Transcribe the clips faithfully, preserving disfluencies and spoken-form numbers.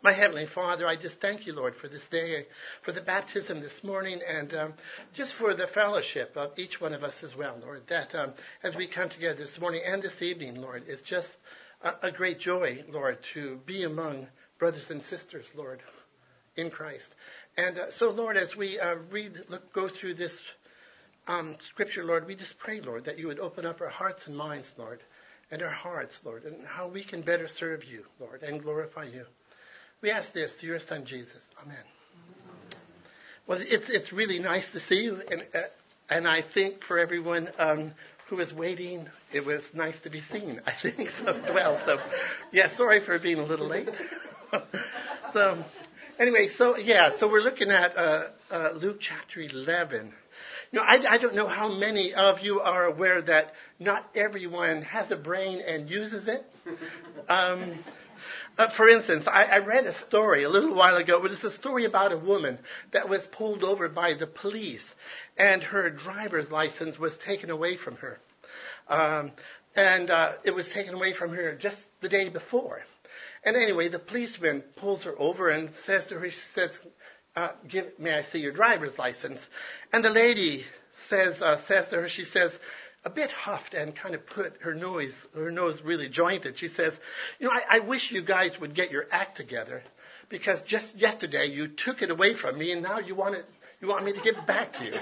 My Heavenly Father, I just thank you, Lord, for this day, for the baptism this morning, and um, just for the fellowship of each one of us as well, Lord, that um, as we come together this morning and this evening, Lord, it's just a, a great joy, Lord, to be among brothers and sisters, Lord, in Christ. And uh, so, Lord, as we uh, read, look, go through this um, scripture, Lord, we just pray, Lord, that you would open up our hearts and minds, Lord, and our hearts, Lord, and how we can better serve you, Lord, and glorify you. We ask this through your Son, Jesus. Amen. Well, it's it's really nice to see you, and uh, and I think for everyone um, who was waiting, it was nice to be seen. I think so as well. So, yeah, sorry for being a little late. so, anyway, so yeah, so we're looking at uh, uh, Luke chapter eleven. You know, I, I don't know how many of you are aware that not everyone has a brain and uses it. Um, Uh, for instance, I, I read a story a little while ago, but it's a story about a woman that was pulled over by the police, and her driver's license was taken away from her. Um, and uh, it was taken away from her just the day before. And anyway, the policeman pulls her over and says to her, she says, uh, Give, may I see your driver's license? And the lady says, uh, says to her, she says, a bit huffed and kind of put her nose, her nose really jointed. She says, you know, I, I wish you guys would get your act together, because just yesterday you took it away from me, and now you want it, you want me to give it back to you.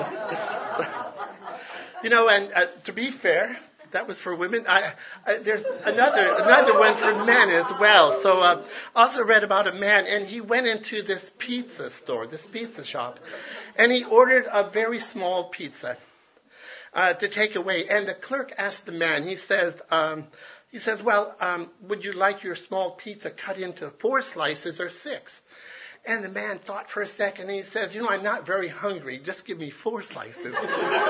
You know, and uh, to be fair, that was for women. I, I, there's another another one for men as well. So uh, I also read about a man, and he went into this pizza store, this pizza shop, and he ordered a very small pizza. Uh, to take away. And the clerk asked the man, he says, um, he says, well, um, would you like your small pizza cut into four slices or six? And the man thought for a second, and he says, you know, I'm not very hungry. Just give me four slices. you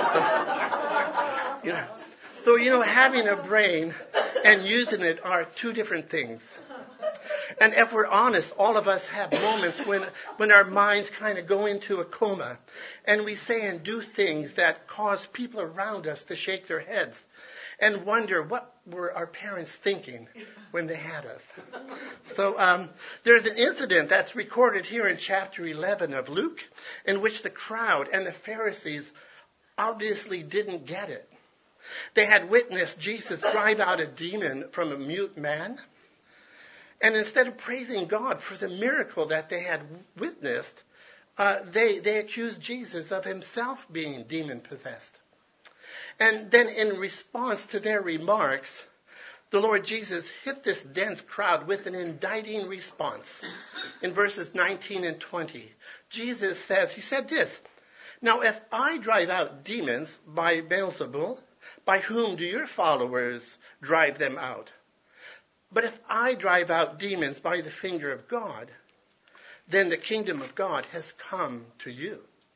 know. So, you know, having a brain and using it are two different things. And if we're honest, all of us have moments when, when our minds kind of go into a coma, and we say and do things that cause people around us to shake their heads and wonder what were our parents thinking when they had us. So um, there's an incident that's recorded here in chapter eleven of Luke, in which the crowd and the Pharisees obviously didn't get it. They had witnessed Jesus drive out a demon from a mute man. And instead of praising God for the miracle that they had witnessed, uh, they, they accused Jesus of himself being demon-possessed. And then in response to their remarks, the Lord Jesus hit this dense crowd with an indicting response. In verses nineteen and twenty, Jesus says, he said this, now if I drive out demons by Beelzebul, by whom do your followers drive them out? But if I drive out demons by the finger of God, then the kingdom of God has come to you.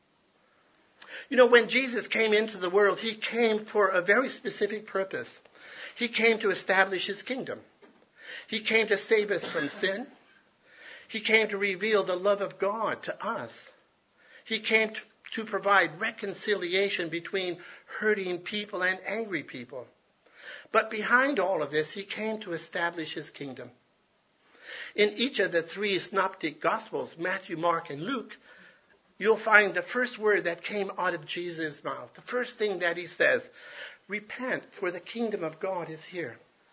You know, when Jesus came into the world, he came for a very specific purpose. He came to establish his kingdom. He came to save us from sin. He came to reveal the love of God to us. He came to, to provide reconciliation between hurting people and angry people. But behind all of this, he came to establish his kingdom. In each of the three synoptic gospels, Matthew, Mark, and Luke, you'll find the first word that came out of Jesus' mouth. The first thing that he says, repent, for the kingdom of God is here.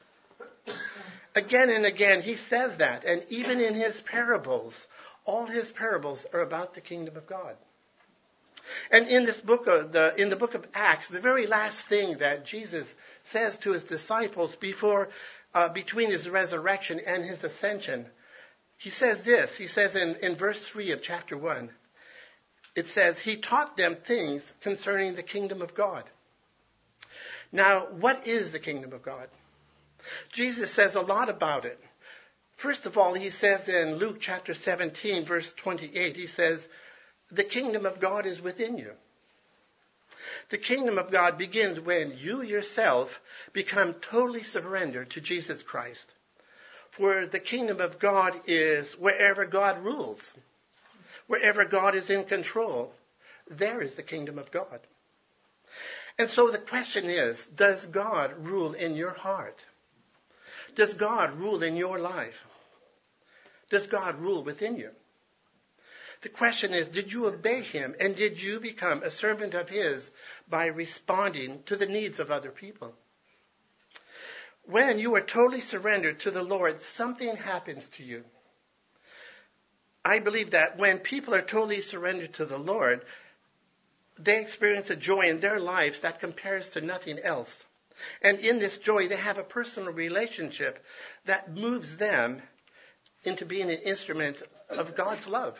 Again and again, he says that. And even in his parables, all his parables are about the kingdom of God. And in this book of the in the book of Acts, the very last thing that Jesus says to his disciples before uh, between his resurrection and his ascension, he says this. He says in, in verse three of chapter one, it says, he taught them things concerning the kingdom of God. Now, what is the kingdom of God? Jesus says a lot about it. First of all, he says in Luke chapter seventeen, verse twenty-eight, he says, the kingdom of God is within you. The kingdom of God begins when you yourself become totally surrendered to Jesus Christ. For the kingdom of God is wherever God rules. Wherever God is in control, there is the kingdom of God. And so the question is, does God rule in your heart? Does God rule in your life? does God rule within you? The question is, did you obey him, and did you become a servant of his by responding to the needs of other people? When you are totally surrendered to the Lord, something happens to you. I believe that when people are totally surrendered to the Lord, they experience a joy in their lives that compares to nothing else. And in this joy, they have a personal relationship that moves them into being an instrument of God's love.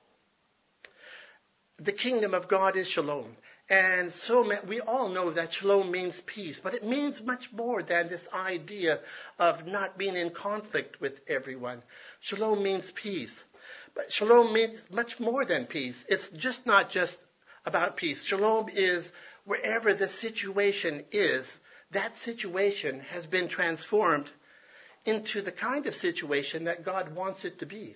The kingdom of God is shalom. And so we all know that shalom means peace, but it means much more than this idea of not being in conflict with everyone. Shalom means peace. But shalom means much more than peace. It's just not just about peace. Shalom is wherever the situation is, that situation has been transformed into the kind of situation that God wants it to be.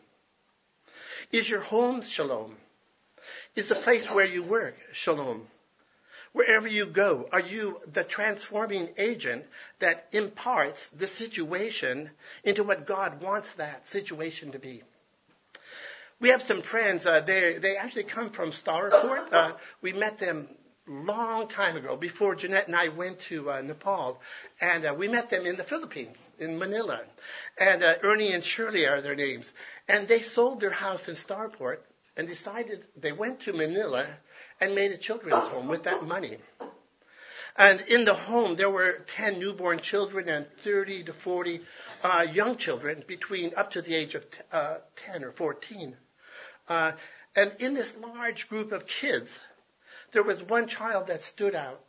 Is your home shalom? Is the place where you work shalom? Wherever you go, are you the transforming agent that imparts the situation into what God wants that situation to be? We have some friends, uh, they they actually come from Starport. Uh, we met them long time ago, before Jeanette and I went to uh, Nepal. And uh, we met them in the Philippines, in Manila. And uh, Ernie and Shirley are their names. And they sold their house in Starport and decided they went to Manila and made a children's home with that money. And in the home, there were ten newborn children and thirty to forty uh, young children between up to the age of t- uh, ten or fourteen. Uh, and in this large group of kids, there was one child that stood out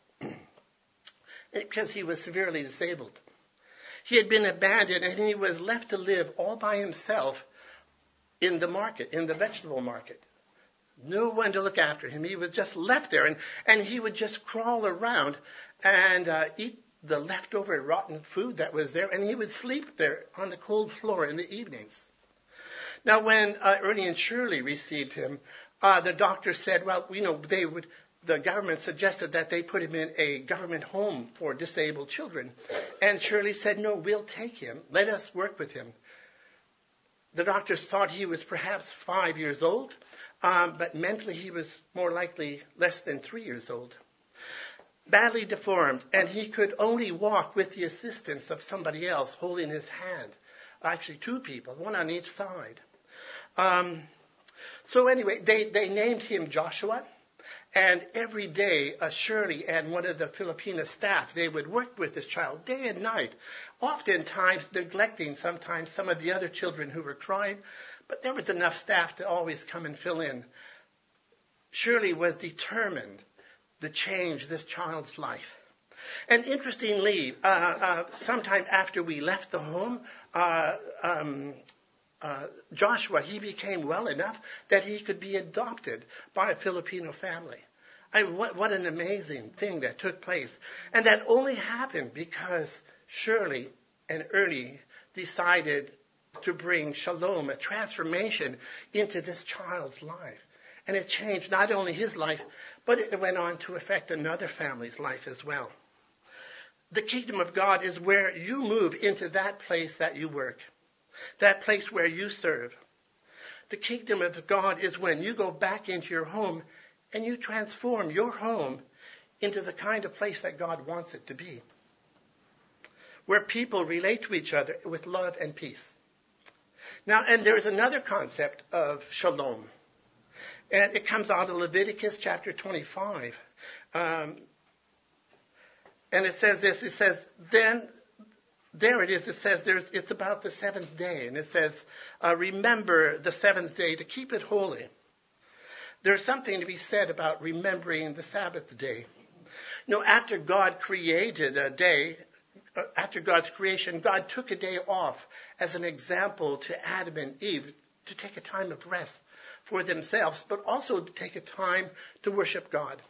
because he was severely disabled. He had been abandoned and he was left to live all by himself in the market, in the vegetable market. No one to look after him. He was just left there, and, and he would just crawl around and uh, eat the leftover rotten food that was there, and he would sleep there on the cold floor in the evenings. Now, when uh, Ernie and Shirley received him, uh, the doctor said, well, you know, they would. The government suggested that they put him in a government home for disabled children. And Shirley said, no, we'll take him. Let us work with him. The doctors thought he was perhaps five years old, um, but mentally he was more likely less than three years old. Badly deformed, and he could only walk with the assistance of somebody else holding his hand. Actually, two people, one on each side. Um, so anyway, they, they named him Joshua. And every day, uh, Shirley and one of the Filipino staff, they would work with this child day and night, oftentimes neglecting sometimes some of the other children who were crying, but there was enough staff to always come and fill in. Shirley was determined to change this child's life. And interestingly, uh, uh, sometime after we left the home, uh, um, Uh, Joshua, he became well enough that he could be adopted by a Filipino family. I, what, what an amazing thing that took place. And that only happened because Shirley and Ernie decided to bring shalom, a transformation, into this child's life. And it changed not only his life, but it went on to affect another family's life as well. The kingdom of God is where you move into that place that you work. That place where you serve. The kingdom of God is when you go back into your home and you transform your home into the kind of place that God wants it to be. Where people relate to each other with love and peace. Now, and there is another concept of shalom. And it comes out of Leviticus chapter twenty-five. Um, and it says this, it says, then... There it is. It says there's, it's about the seventh day. And it says, uh, remember the seventh day to keep it holy. There's something to be said about remembering the Sabbath day. You know, after God created a day, uh, after God's creation, God took a day off as an example to Adam and Eve to take a time of rest for themselves, but also to take a time to worship God.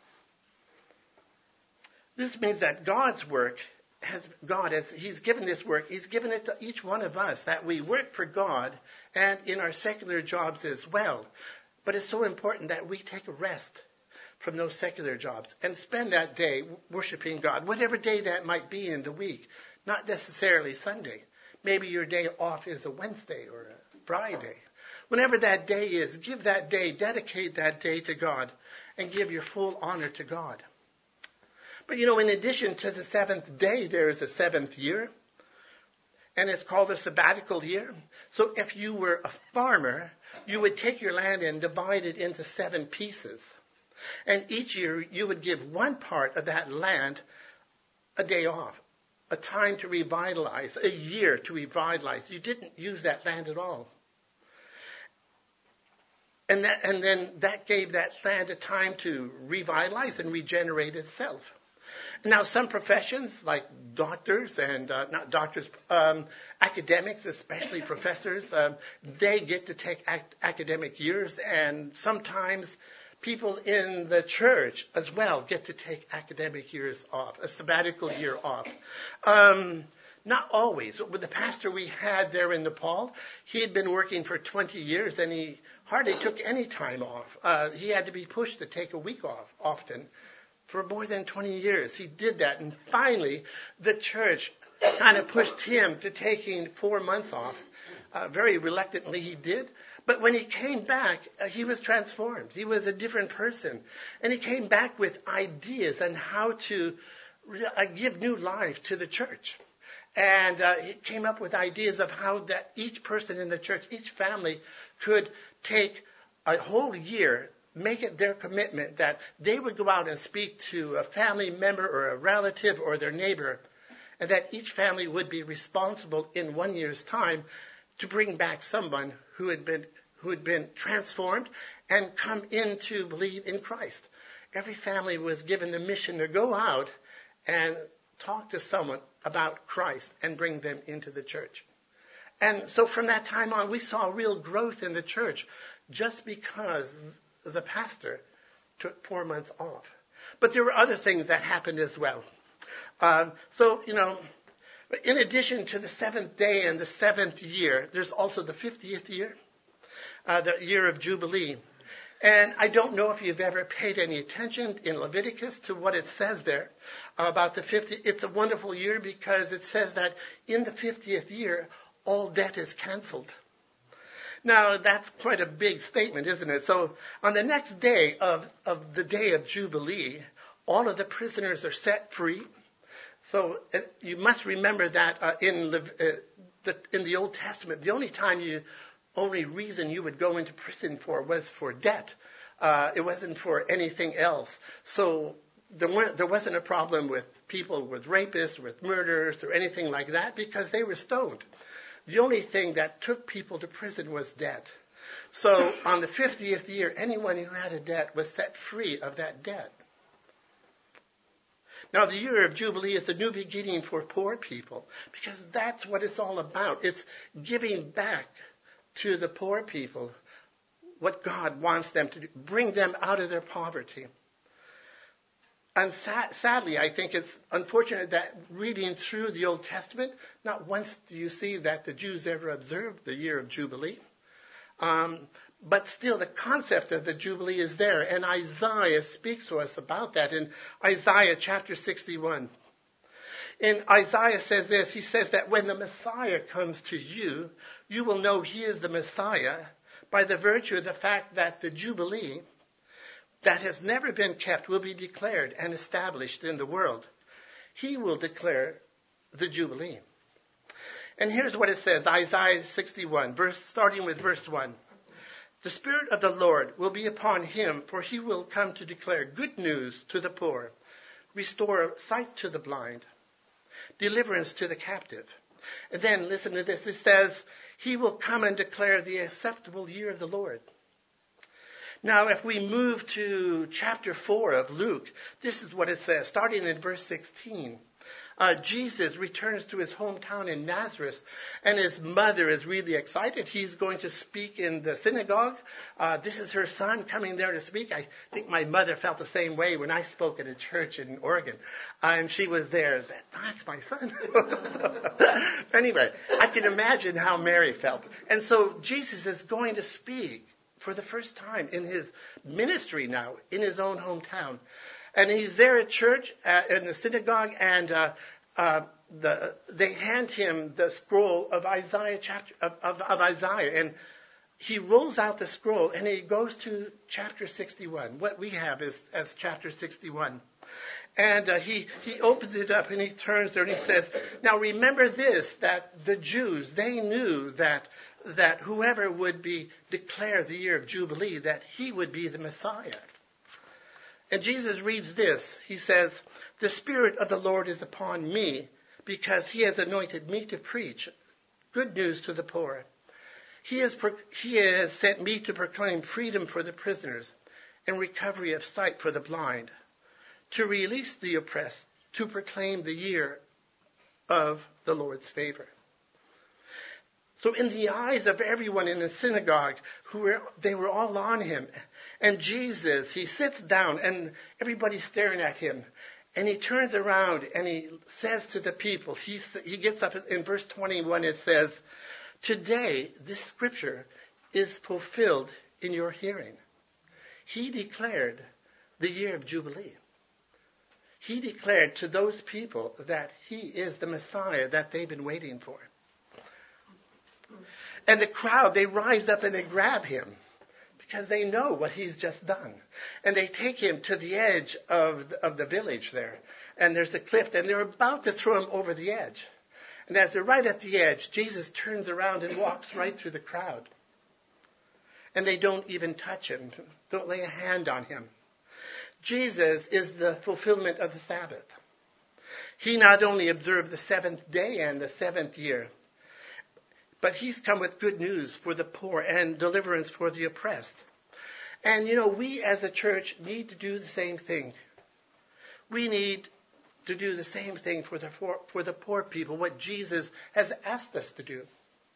This means that God's work Has God, as He's given this work, He's given it to each one of us, that we work for God and in our secular jobs as well. But it's so important that we take a rest from those secular jobs and spend that day worshiping God, whatever day that might be in the week, not necessarily Sunday. Maybe your day off is a Wednesday or a Friday. Whenever that day is, give that day, dedicate that day to God, and give your full honor to God. But you know, in addition to the seventh day, there is a seventh year, and it's called a sabbatical year. So if you were a farmer, you would take your land and divide it into seven pieces. And each year, you would give one part of that land a day off, a time to revitalize, a year to revitalize. You didn't use that land at all. And, that, and then that gave that land a time to revitalize and regenerate itself. Now, some professions, like doctors and, uh, not doctors, um, academics, especially professors, um, they get to take ac- academic years, and sometimes people in the church as well get to take academic years off, a sabbatical year off. Um, not always. With the pastor we had there in Nepal, he had been working for twenty years, and he hardly took any time off. Uh, he had to be pushed to take a week off often. For more than twenty years, he did that. And finally, the church kind of pushed him to taking four months off. Uh, very reluctantly, he did. But when he came back, uh, he was transformed. He was a different person. And he came back with ideas on how to re- uh, give new life to the church. And uh, he came up with ideas of how that each person in the church, each family, could take a whole year, make it their commitment that they would go out and speak to a family member or a relative or their neighbor, and that each family would be responsible in one year's time to bring back someone who had been who had been transformed and come in to believe in Christ. Every family was given the mission to go out and talk to someone about Christ and bring them into the church. And so from that time on, we saw real growth in the church just because the pastor took four months off. But there were other things that happened as well. Um, so, you know, in addition to the seventh day and the seventh year, there's also the fiftieth year, uh, the year of Jubilee. And I don't know if you've ever paid any attention in Leviticus to what it says there about the fiftieth. It's a wonderful year because it says that in the fiftieth year, all debt is canceled. Now, that's quite a big statement, isn't it? So on the next day of, of the day of Jubilee, all of the prisoners are set free. So uh, you must remember that uh, in, uh, the, in the Old Testament, the only time you, only reason you would go into prison for was for debt. Uh, it wasn't for anything else. So there, weren't, there wasn't a problem with people with rapists, with murderers, or anything like that because they were stoned. The only thing that took people to prison was debt. So on the fiftieth year, anyone who had a debt was set free of that debt. Now, the year of Jubilee is the new beginning for poor people because that's what it's all about. It's giving back to the poor people what God wants them to do, bring them out of their poverty. And sad, sadly, I think it's unfortunate that reading through the Old Testament, not once do you see that the Jews ever observed the year of Jubilee. Um, but still, the concept of the Jubilee is there. And Isaiah speaks to us about that in Isaiah chapter sixty-one. In Isaiah says this, he says that when the Messiah comes to you, you will know he is the Messiah by the virtue of the fact that the Jubilee that has never been kept will be declared and established in the world. He will declare the Jubilee. And here's what it says, Isaiah sixty-one, verse, starting with verse one. The Spirit of the Lord will be upon him, for he will come to declare good news to the poor, restore sight to the blind, deliverance to the captive. And then listen to this. It says, he will come and declare the acceptable year of the Lord. Now, if we move to chapter four of Luke, this is what it says, starting in verse sixteen. Uh, Jesus returns to his hometown in Nazareth, and his mother is really excited. He's going to speak in the synagogue. Uh, this is her son coming there to speak. I think my mother felt the same way when I spoke at a church in Oregon, uh, and she was there. That's my son. Anyway, I can imagine how Mary felt. And so Jesus is going to speak for the first time in his ministry now, in his own hometown. And he's there at church, uh, in the synagogue, and uh, uh, the, they hand him the scroll of Isaiah chapter of, of, of Isaiah. And he rolls out the scroll and he goes to chapter sixty-one. What we have is as chapter sixty-one. And uh, he, he opens it up and he turns there and he says, now remember this, that the Jews, they knew that that whoever would be declare the year of Jubilee, that he would be the Messiah. And Jesus reads this. He says, the Spirit of the Lord is upon me because he has anointed me to preach good news to the poor. He has, he has sent me to proclaim freedom for the prisoners and recovery of sight for the blind, to release the oppressed, to proclaim the year of the Lord's favor. So in the eyes of everyone in the synagogue, who were, they were all on him. And Jesus, he sits down and everybody's staring at him. And he turns around and he says to the people, he, he gets up in verse twenty-one, it says, today this scripture is fulfilled in your hearing. He declared the year of Jubilee. He declared to those people that he is the Messiah that they've been waiting for. And the crowd, they rise up and they grab him because they know what he's just done. And they take him to the edge of the, of the village there. And there's a cliff and they're about to throw him over the edge. And as they're right at the edge, Jesus turns around and walks right through the crowd. And they don't even touch him, don't lay a hand on him. Jesus is the fulfillment of the Sabbath. He not only observed the seventh day and the seventh year, but he's come with good news for the poor and deliverance for the oppressed. And, you know, we as a church need to do the same thing. We need to do the same thing for the, for, for the poor people, what Jesus has asked us to do.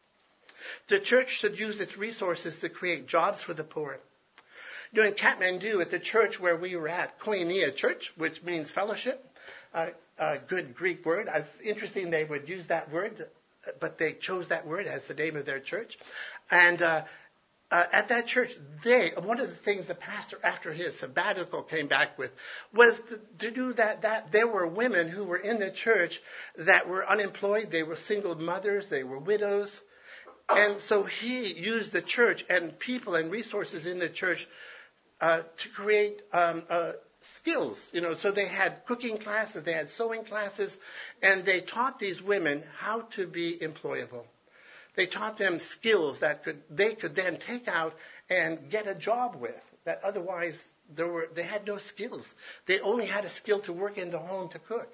The church should use its resources to create jobs for the poor. You know, in Kathmandu, at the church where we were at, Koinonia Church, which means fellowship, uh, a good Greek word. It's interesting they would use that word, but they chose that word as the name of their church. And uh, uh, at that church, they one of the things the pastor, after his sabbatical, came back with was to, to do that. That there were women who were in the church that were unemployed. They were single mothers. They were widows. And so he used the church and people and resources in the church uh, to create um, uh, skills. You know, so they had cooking classes, they had sewing classes, and they taught these women how to be employable. They taught them skills that could they could then take out and get a job with. That otherwise there were they had no skills. They only had a skill to work in the home to cook.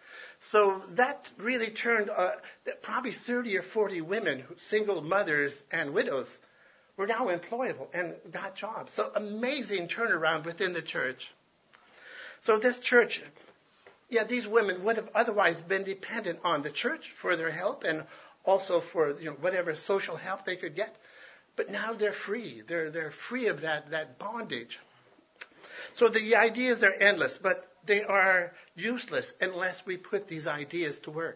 So that really turned, uh, probably thirty or forty women, single mothers and widows, were now employable and got jobs. So amazing turnaround within the church. So this church, yeah, these women would have otherwise been dependent on the church for their help and also for, you know, whatever social help they could get. But now they're free. They're, they're free of that, that bondage. So the ideas are endless, but they are useless unless we put these ideas to work.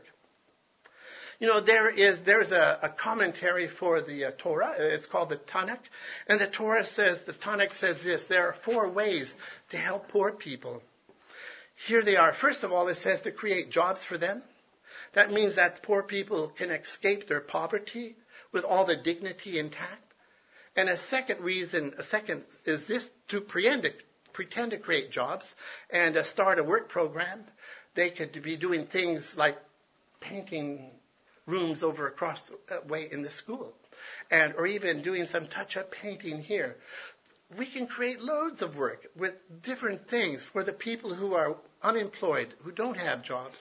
You know, there is there's a, a commentary for the uh, Torah. It's called the Tanakh. And the Torah says, the Tanakh says this, there are four ways to help poor people. Here they are. First of all, it says to create jobs for them. That means that poor people can escape their poverty with all the dignity intact. And a second reason, a second is this, to pretend, pretend to create jobs and uh, start a work program. They could be doing things like painting rooms over across the way in the school, and or even doing some touch-up painting here. We can create loads of work with different things for the people who are unemployed, who don't have jobs.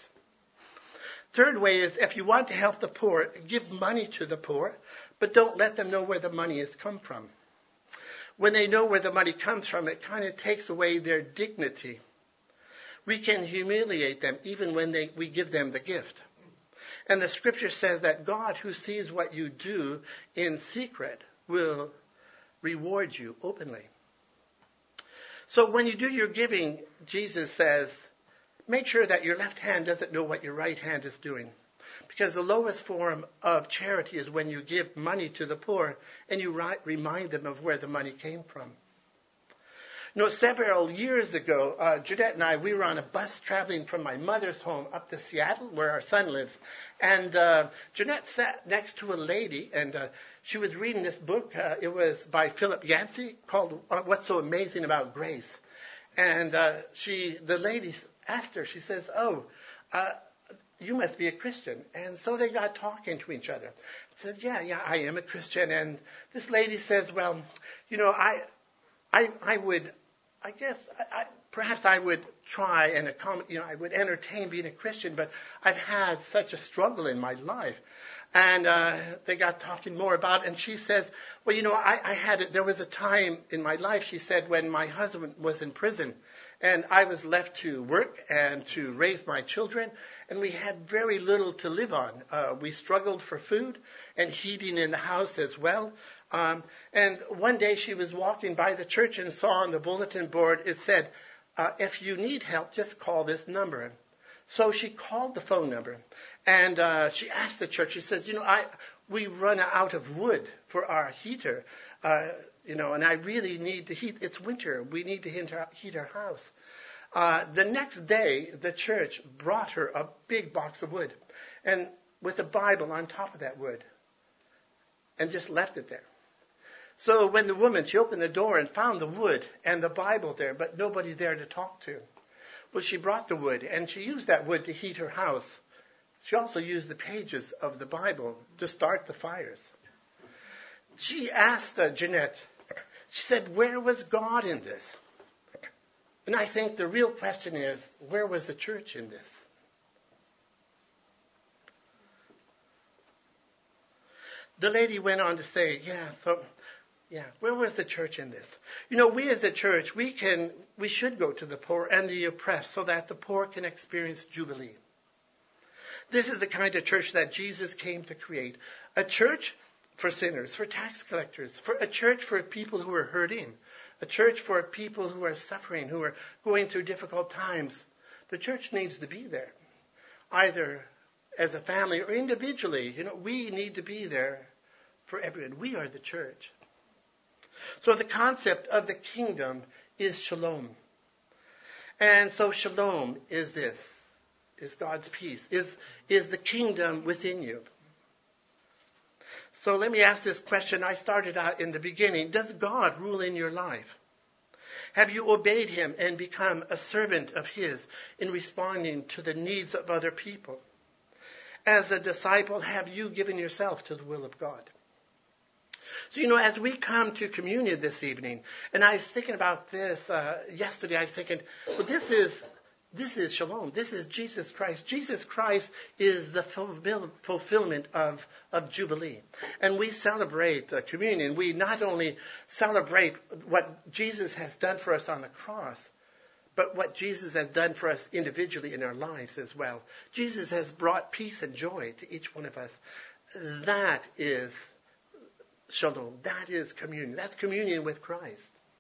Third way is, if you want to help the poor, give money to the poor, but don't let them know where the money has come from. When they know where the money comes from, it kind of takes away their dignity. We can humiliate them even when they, we give them the gift. And the scripture says that God, who sees what you do in secret, will reward you openly. So when you do your giving, Jesus says, make sure that your left hand doesn't know what your right hand is doing. Because the lowest form of charity is when you give money to the poor and you remind them of where the money came from. You know, several years ago, uh, Jeanette and I, we were on a bus traveling from my mother's home up to Seattle, where our son lives. And uh, Jeanette sat next to a lady, and uh, she was reading this book. Uh, it was by Philip Yancey called uh, What's So Amazing About Grace. And uh, she, the lady asked her, she says, oh, uh, you must be a Christian. And so they got talking to each other. Said, yeah, yeah, I am a Christian. And this lady says, well, you know, I, I, I would, I guess, I, I, perhaps I would try and accommodate, you know, I would entertain being a Christian, but I've had such a struggle in my life. And uh, they got talking more about it. And she says, well, you know, I, I had it. There was a time in my life, she said, when my husband was in prison. And I was left to work and to raise my children. And we had very little to live on. Uh, we struggled for food and heating in the house as well. Um, and one day she was walking by the church and saw on the bulletin board, it said, uh, if you need help, just call this number. So she called the phone number. And uh, she asked the church, she says, you know, I we run out of wood for our heater, uh, you know, and I really need to heat. It's winter. We need to heat our, heat our house. Uh, the next day, the church brought her a big box of wood and with a Bible on top of that wood and just left it there. So when the woman, she opened the door and found the wood and the Bible there, but nobody there to talk to. Well, she brought the wood and she used that wood to heat her house. She also used the pages of the Bible to start the fires. She asked uh, Jeanette, she said, where was God in this? And I think the real question is, where was the church in this? The lady went on to say, yeah, so, yeah, where was the church in this? You know, we as a church, we can, we should go to the poor and the oppressed so that the poor can experience Jubilee. This is the kind of church that Jesus came to create. A church for sinners, for tax collectors, for a church for people who are hurting, a church for people who are suffering, who are going through difficult times. The church needs to be there, either as a family or individually. You know, we need to be there for everyone. We are the church. So the concept of the kingdom is shalom. And so shalom is this. Is God's peace, is, is the kingdom within you. So let me ask this question. I started out in the beginning. Does God rule in your life? Have you obeyed him and become a servant of his in responding to the needs of other people? As a disciple, have you given yourself to the will of God? So, you know, as we come to communion this evening, and I was thinking about this uh, yesterday, I was thinking, well, this is This is shalom. This is Jesus Christ. Jesus Christ is the fulfill, fulfillment of, of Jubilee. And we celebrate uh, communion. We not only celebrate what Jesus has done for us on the cross, but what Jesus has done for us individually in our lives as well. Jesus has brought peace and joy to each one of us. That is shalom. That is communion. That's communion with Christ.